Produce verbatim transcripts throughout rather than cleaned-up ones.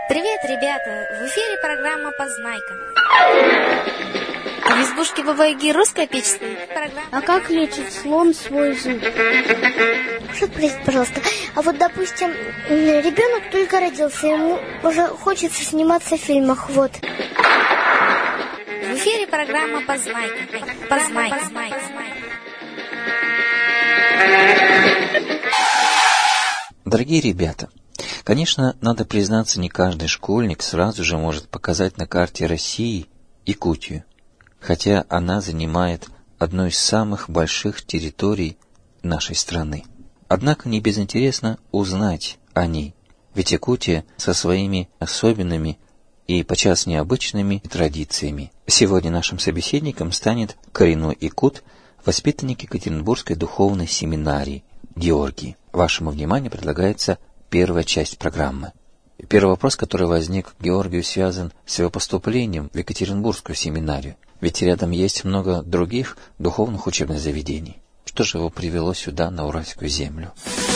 Привет, ребята! В эфире программа «Познайка». А в избушке Бабы-Яги русская печь стоит. Программа... А как лечит слон свой зуб? Простите, пожалуйста. А вот, допустим, ребенок только родился, ему уже хочется сниматься в фильмах, вот. В эфире программа «Познайка». Познайка. Дорогие ребята, конечно, надо признаться, не каждый школьник сразу же может показать на карте России Якутию, хотя она занимает одну из самых больших территорий нашей страны. Однако не безинтересно узнать о ней, ведь Якутия со своими особенными и подчас необычными традициями. Сегодня нашим собеседником станет коренной якут, воспитанник Екатеринбургской духовной семинарии Георгий. Вашему вниманию предлагается первая часть программы. Первый вопрос, который возник к Георгию, связан с его поступлением в Екатеринбургскую семинарию. Ведь рядом есть много других духовных учебных заведений. Что же его привело сюда, на Уральскую землю?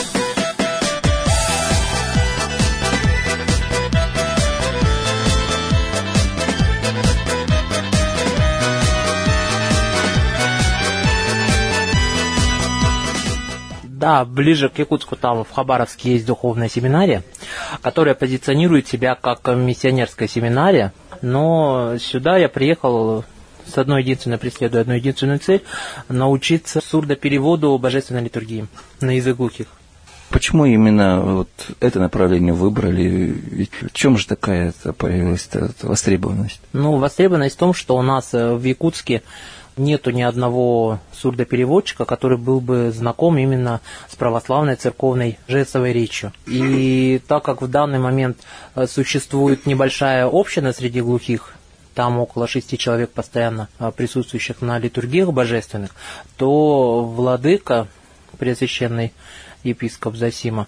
Да, ближе к Якутску, там в Хабаровске есть духовная семинария, которая позиционирует себя как миссионерская семинария, но сюда я приехал с одной единственной, преследуя одну единственную цель – научиться сурдопереводу божественной литургии на язык глухих. Почему именно вот это направление выбрали? Ведь в чем же такая появилась востребованность? Ну, востребованность в том, что у нас в Якутске нету ни одного сурдопереводчика, который был бы знаком именно с православной церковной жестовой речью. И так как в данный момент существует небольшая община среди глухих, там около шести человек постоянно присутствующих на литургиях божественных, то владыка, преосвященный епископ Зосима,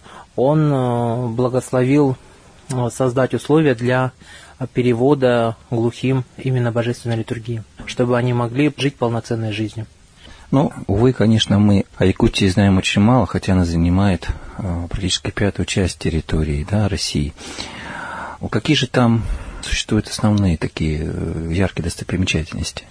он благословил создать условия для перевода глухим именно божественной литургии, чтобы они могли жить полноценной жизнью. Ну, увы, конечно, мы о Якутии знаем очень мало, хотя она занимает э, практически пятую часть территории, да, России. Какие же там существуют основные такие э, яркие достопримечательности?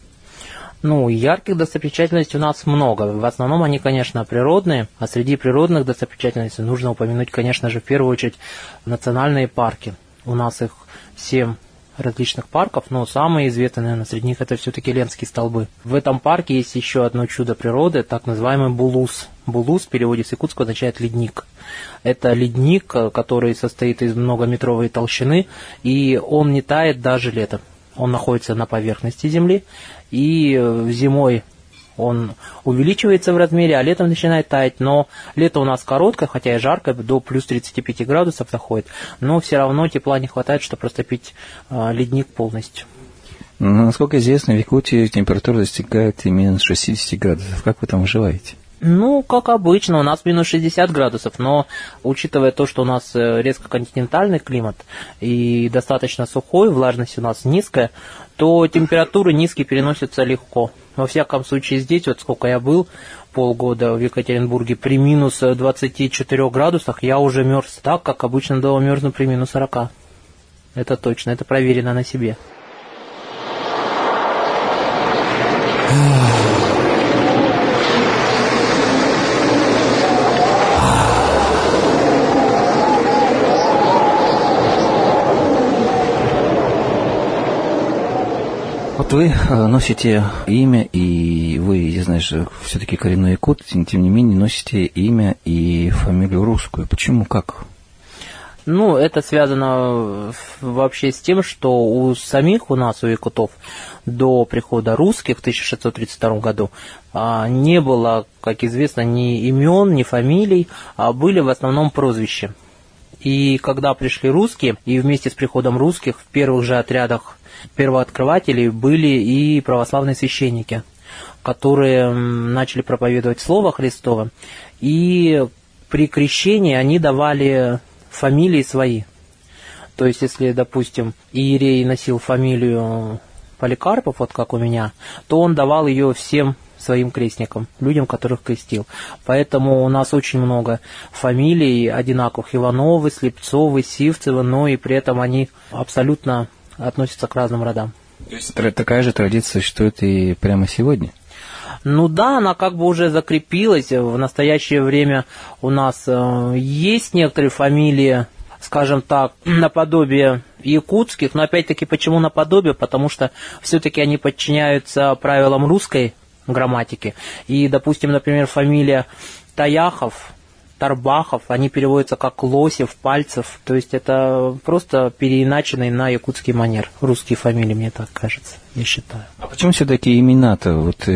Ну, ярких достопримечательностей у нас много. В основном они, конечно, природные, а среди природных достопримечательностей нужно упомянуть, конечно же, в первую очередь национальные парки. У нас их семь различных парков, но самые известные, наверное, среди них это все-таки Ленские столбы. В этом парке есть еще одно чудо природы, так называемый булус. Булус в переводе с якутского означает ледник. Это ледник, который состоит из многометровой толщины, и он не тает даже летом. Он находится на поверхности земли, и зимой он увеличивается в размере, а летом начинает таять. Но лето у нас короткое, хотя и жарко, до плюс тридцати пяти градусов доходит, но все равно тепла не хватает, чтобы растопить э, ледник полностью. Ну, насколько известно, в Якутии температура достигает и минус шестидесяти градусов. Как вы там выживаете? Ну, как обычно, у нас минус шестьдесят градусов, но учитывая то, что у нас резко континентальный климат и достаточно сухой, влажность у нас низкая, то температуры низкие переносятся легко. Во всяком случае, здесь, вот сколько я был, полгода в Екатеринбурге, при минус двадцати четырёх градусах я уже мерз так, как обычно дома мерзну при минус сорока. Это точно, это проверено на себе. Вот вы носите имя, и вы, я знаю, что все-таки коренной якут, тем не менее носите имя и фамилию русскую. Почему, как? Ну, это связано вообще с тем, что у самих у нас, у якутов, до прихода русских в тысяча шестьсот тридцать втором году не было, как известно, ни имен, ни фамилий, а были в основном прозвища. И когда пришли русские, и вместе с приходом русских в первых же отрядах первооткрывателей были и православные священники, которые начали проповедовать Слово Христово, и при крещении они давали фамилии свои. То есть, если, допустим, иерей носил фамилию Поликарпов, вот как у меня, то он давал ее всем своим крестникам, людям, которых крестил. Поэтому у нас очень много фамилий одинаковых: Ивановы, Слепцовы, Сивцевы, но и при этом они абсолютно относятся к разным родам. То есть такая же традиция существует и прямо сегодня? Ну да, она как бы уже закрепилась. В настоящее время у нас э, есть некоторые фамилии, скажем так, наподобие якутских, но опять-таки почему наподобие? Потому что все-таки они подчиняются правилам русской грамматики. И, допустим, например, фамилия Таяхов, Тарбахов, они переводятся как Лосев, Пальцев. То есть это просто переиначенный на якутский манер. Русские фамилии, мне так кажется, я считаю. А почему все-таки имена-то вот в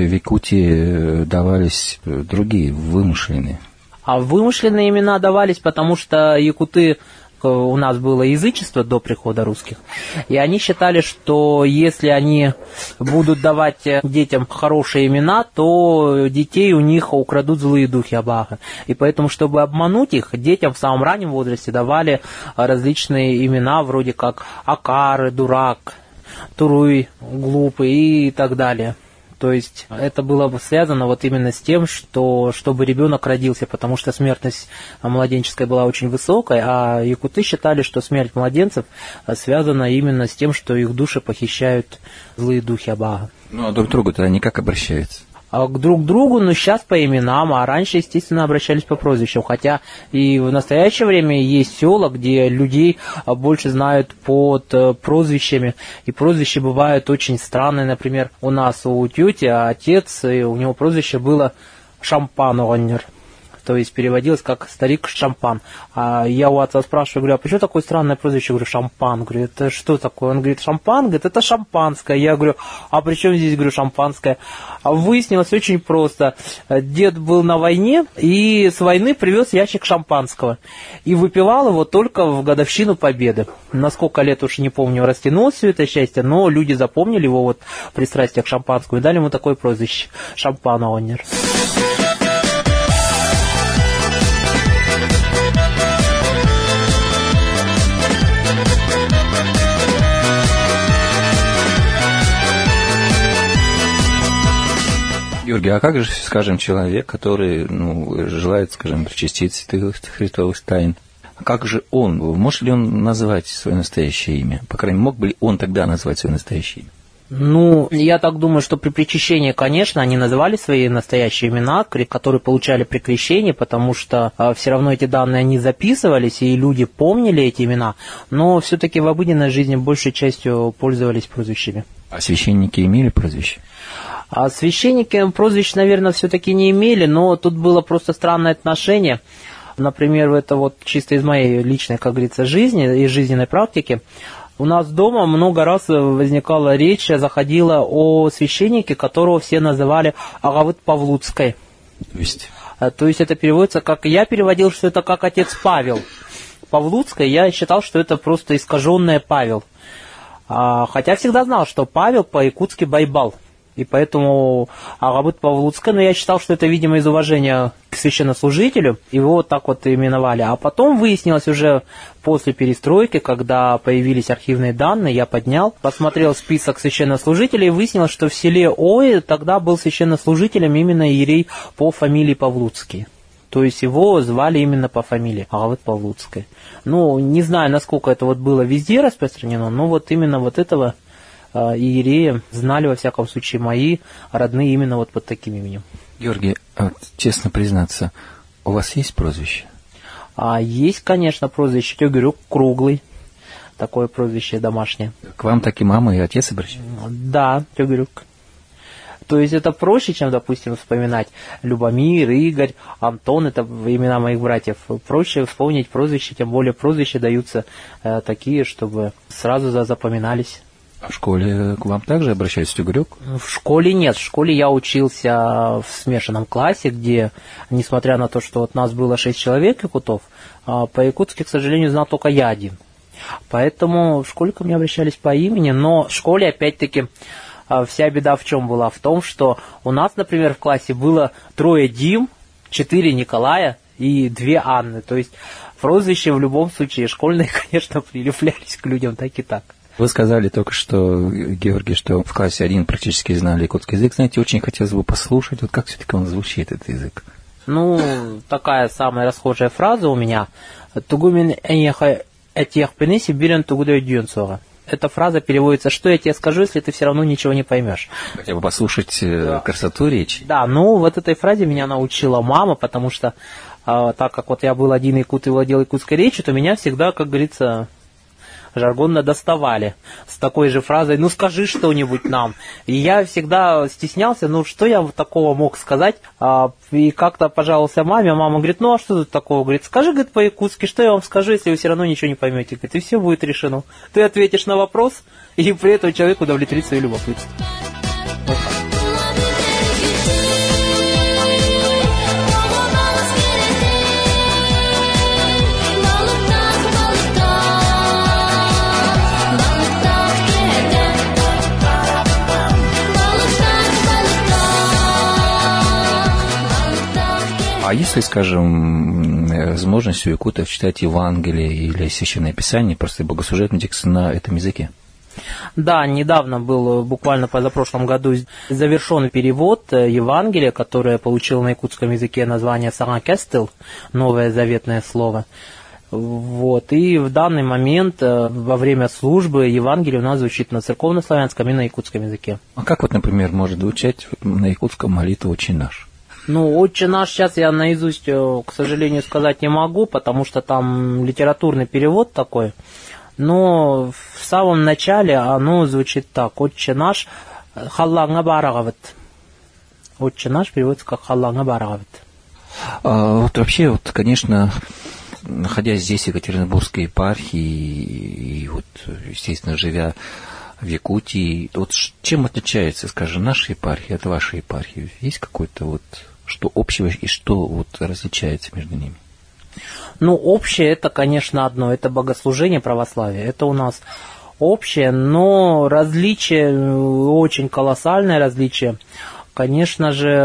Якутии давались другие, вымышленные? А вымышленные имена давались, потому что якуты, у нас было язычество до прихода русских, и они считали, что если они будут давать детям хорошие имена, то детей у них украдут злые духи Абага. И поэтому, чтобы обмануть их, детям в самом раннем возрасте давали различные имена, вроде как Акары, Дурак, Туруй, Глупый и так далее. То есть это было бы связано вот именно с тем, что чтобы ребенок родился, потому что смертность младенческая была очень высокой, а якуты считали, что смерть младенцев связана именно с тем, что их души похищают злые духи Абага. Ну а друг к другу-то они как обращаются? А к друг другу, ну, сейчас по именам, а раньше, естественно, обращались по прозвищам. Хотя и в настоящее время есть села, где людей больше знают под прозвищами. И прозвища бывают очень странные. Например, у нас у тети отец, и у него прозвище было Шампан-Оннер. То есть переводилось как старик Шампан. А я у отца спрашиваю, говорю, а почему такое странное прозвище? Я говорю, Шампан. Говорю, это что такое? Он говорит, Шампан? Говорит, это шампанское. Я говорю, а при чем здесь, говорю, шампанское? А выяснилось очень просто. Дед был на войне и с войны привез ящик шампанского. И выпивал его только в годовщину Победы. На сколько лет уж не помню, растянулось все это счастье, но люди запомнили его вот пристрастие к шампанскому и дали ему такое прозвище. Шампан-Оннер. Георгий, а как же, скажем, человек, который ну, желает, скажем, причаститься христовых тайн, как же он, может ли он назвать свое настоящее имя? По крайней мере, мог бы ли он тогда назвать свое настоящее имя? Ну, я так думаю, что при причащении, конечно, они называли свои настоящие имена, которые получали при крещении, потому что а, все равно эти данные, они записывались, и люди помнили эти имена, но все-таки в обыденной жизни большей частью пользовались прозвищами. А священники имели прозвище? А священники прозвищ, наверное, все-таки не имели, но тут было просто странное отношение. Например, это вот чисто из моей личной, как говорится, жизни, из жизненной практики. У нас дома много раз возникала речь, заходила о священнике, которого все называли Агавыт Павлуцкой. То есть? То есть это переводится как... Я переводил, что это как отец Павел. Павлуцкая, я считал, что это просто искаженное Павел. Хотя всегда знал, что Павел по-якутски Байбал. И поэтому Агавыт Павлуцкая, но я считал, что это, видимо, из уважения к священнослужителю, его вот так вот именовали. А потом выяснилось уже после перестройки, когда появились архивные данные, я поднял, посмотрел список священнослужителей и выяснилось, что в селе Ое тогда был священнослужителем именно иерей по фамилии Павлуцкий. То есть его звали именно по фамилии Агавыт Павлуцкая. Ну, не знаю, насколько это вот было везде распространено, но вот именно вот этого иерея знали, во всяком случае, мои родные именно вот под таким именем. Георгий, а, честно признаться, у вас есть прозвище? А есть, конечно, прозвище. Я говорю, Круглый. Такое прозвище домашнее. К вам так и мама, и отец обращаются? Да, я говорю. То есть это проще, чем, допустим, вспоминать Любомир, Игорь, Антон, это имена моих братьев. Проще вспомнить прозвище, тем более прозвища даются э, такие, чтобы сразу запоминались. А в школе к вам также обращались, Тюгрюк? В школе нет. В школе я учился в смешанном классе, где, несмотря на то, что вот нас было шесть человек якутов, по-якутски, к сожалению, знал только я один. Поэтому в школе ко мне обращались по имени, но в школе, опять-таки, вся беда в чем была? В том, что у нас, например, в классе было трое Дим, четыре Николая и две Анны. То есть прозвища в любом случае школьные, конечно, прилеплялись к людям так и так. Вы сказали только что, Георгий, что в классе один практически знали якутский язык. Знаете, очень хотелось бы послушать, вот как все-таки он звучит, этот язык. Ну, такая самая расхожая фраза у меня. «Тугумин эньеха этьех пени сибирен тугудой дюнцора». Эта фраза переводится: «Что я тебе скажу, если ты все равно ничего не поймешь?» Хотя бы послушать да. красоту речи. Да, ну вот этой фразе меня научила мама, потому что а, так как вот я был один якут и владел якутской речью, то меня всегда, как говорится, жаргонно доставали с такой же фразой: «Ну скажи что-нибудь нам». И я всегда стеснялся, ну что я такого мог сказать, а, и как-то пожаловался маме, а мама говорит: «Ну а что тут такого?» Говорит: «Скажи, говорит, по-якутски, что я вам скажу, если вы все равно ничего не поймете?» Говорит: «И все будет решено. Ты ответишь на вопрос, и при этом человек удовлетворит свое любопытство». Вот так. А если, скажем, возможность у якутов читать Евангелие или Священное Писание, просто богослужебный текст на этом языке? Да, недавно был, буквально позапрошлом году, завершен перевод Евангелия, которое получило на якутском языке название «Саракестел», новое заветное слово. Вот. И в данный момент, во время службы, Евангелие у нас звучит на церковно-славянском и на якутском языке. А как вот, например, может звучать на якутском молитва «Отче наш»? Ну, «Отче наш» сейчас я наизусть, к сожалению, сказать не могу, потому что там литературный перевод такой. Но в самом начале оно звучит так: «Отче наш, халланга барагавит». «Отче наш» переводится как «халланга барагавит». А, вот вообще, вот, конечно, находясь здесь, в Екатеринбургской епархии, и, и вот, естественно, живя в Якутии, вот чем отличается, скажем, наша епархия от вашей епархии? Есть какой-то вот что общего и что вот различается между ними? Ну, общее это, конечно, одно, это богослужение православия, это у нас общее, но различие, очень колоссальное различие, конечно же,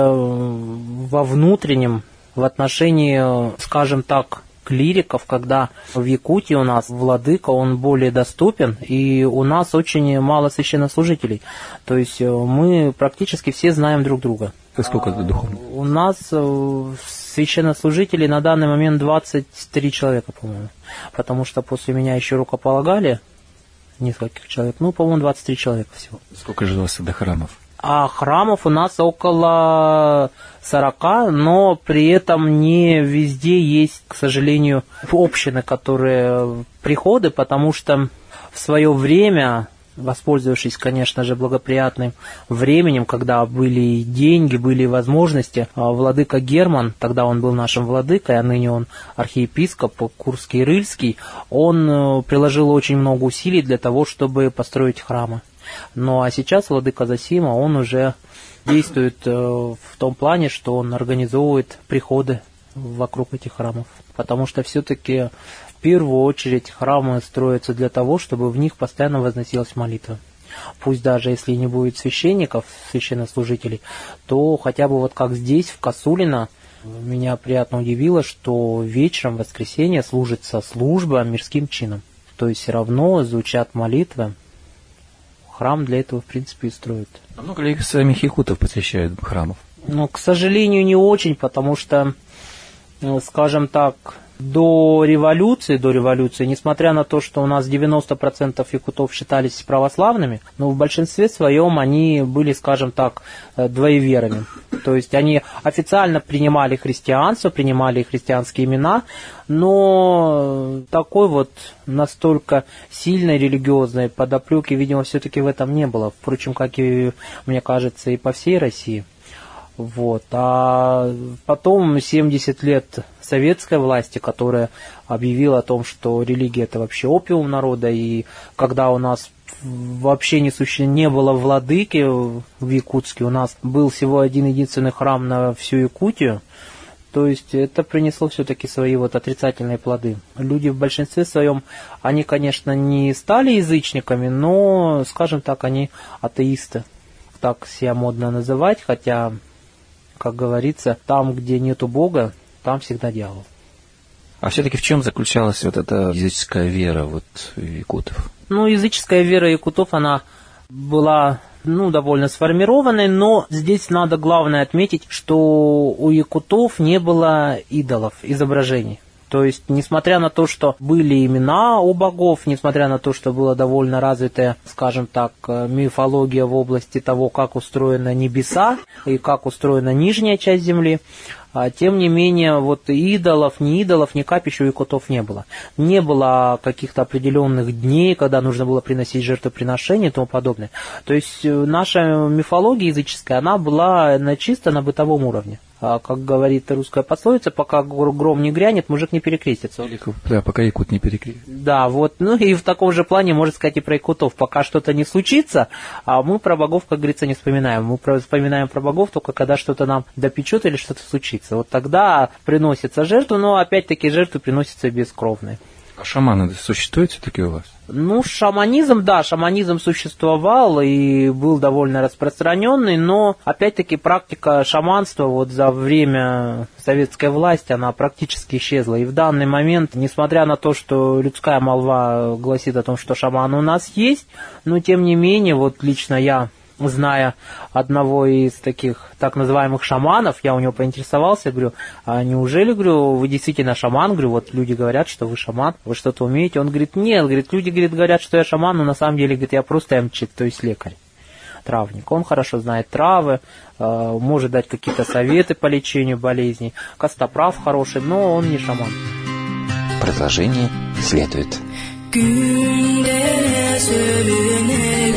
во внутреннем, в отношении, скажем так, клириков, когда в Якутии у нас владыка, он более доступен, и у нас очень мало священнослужителей. То есть мы практически все знаем друг друга. Сколько это духовно? У нас священнослужителей на данный момент двадцать три человека, по-моему. Потому что после меня еще рукополагали нескольких человек. Ну, по-моему, двадцать три человека всего. Сколько же у вас тогда храмов? А храмов у нас около сорока, но при этом не везде есть, к сожалению, общины, которые приходы, потому что в свое время, воспользовавшись, конечно же, благоприятным временем, когда были деньги, были возможности, владыка Герман, тогда он был нашим владыкой, а ныне он архиепископ Курский Рыльский, он приложил очень много усилий для того, чтобы построить храмы. Ну а сейчас владыка Зосима, он уже действует в том плане, что он организовывает приходы вокруг этих храмов. Потому что все-таки в первую очередь храмы строятся для того, чтобы в них постоянно возносилась молитва. Пусть даже если не будет священников, священнослужителей, то хотя бы вот как здесь, в Косулино, меня приятно удивило, что вечером в воскресенье служится служба мирским чином. То есть все равно звучат молитвы. Храм для этого, в принципе, и строят. А много ли самих якутов посещают храмов? Ну, к сожалению, не очень, потому что, скажем так, до революции, до революции, несмотря на то, что у нас девяносто процентов якутов считались православными, но в большинстве своем они были, скажем так, двоеверами. То есть они официально принимали христианство, принимали христианские имена, но такой вот настолько сильной религиозной подоплеки, видимо, все-таки в этом не было. Впрочем, как и, мне кажется, и по всей России. Вот. А потом семьдесят лет советской власти, которая объявила о том, что религия это вообще опиум народа, и когда у нас вообще не, суще... не было владыки в Якутске, у нас был всего один единственный храм на всю Якутию, то есть это принесло все-таки свои вот отрицательные плоды. Люди в большинстве своем, они, конечно, не стали язычниками, но, скажем так, они атеисты. Так себя модно называть, хотя, как говорится, там, где нету Бога, там всегда дьявол. А все-таки в чем заключалась вот эта языческая вера вот якутов? Ну, языческая вера якутов, она была, ну, довольно сформированной, но здесь надо главное отметить, что у якутов не было идолов, изображений. То есть, несмотря на то, что были имена у богов, несмотря на то, что была довольно развитая, скажем так, мифология в области того, как устроены небеса и как устроена нижняя часть земли, тем не менее, вот идолов, ни идолов, ни капищ у якутов не было. Не было каких-то определенных дней, когда нужно было приносить жертвоприношения и тому подобное. То есть, наша мифология языческая, она была на чисто на бытовом уровне. Как говорит русская пословица, пока гром не грянет, мужик не перекрестится. Да, пока якут не перекрестится. Да, вот, ну и в таком же плане можно сказать и про якутов. Пока что-то не случится, а мы про богов, как говорится, не вспоминаем. Мы про, вспоминаем про богов только когда что-то нам допечет или что-то случится. Вот тогда приносится жертва, но опять-таки жертвы приносятся бескровные. А шаманы существуют все-таки у вас? Ну, шаманизм, да, шаманизм существовал и был довольно распространенный, но, опять-таки, практика шаманства вот за время советской власти, она практически исчезла. И в данный момент, несмотря на то, что людская молва гласит о том, что шаманы у нас есть, но, тем не менее, вот лично я, зная одного из таких так называемых шаманов, я у него поинтересовался, говорю, а неужели, говорю, вы действительно шаман? Говорю, вот люди говорят, что вы шаман, вы что-то умеете. Он говорит, нет, говорит, люди говорит, говорят, что я шаман, но на самом деле, говорит, я просто эмчит, то есть лекарь, травник. Он хорошо знает травы, может дать какие-то советы по лечению болезней, костоправ хороший, но он не шаман. Продолжение следует.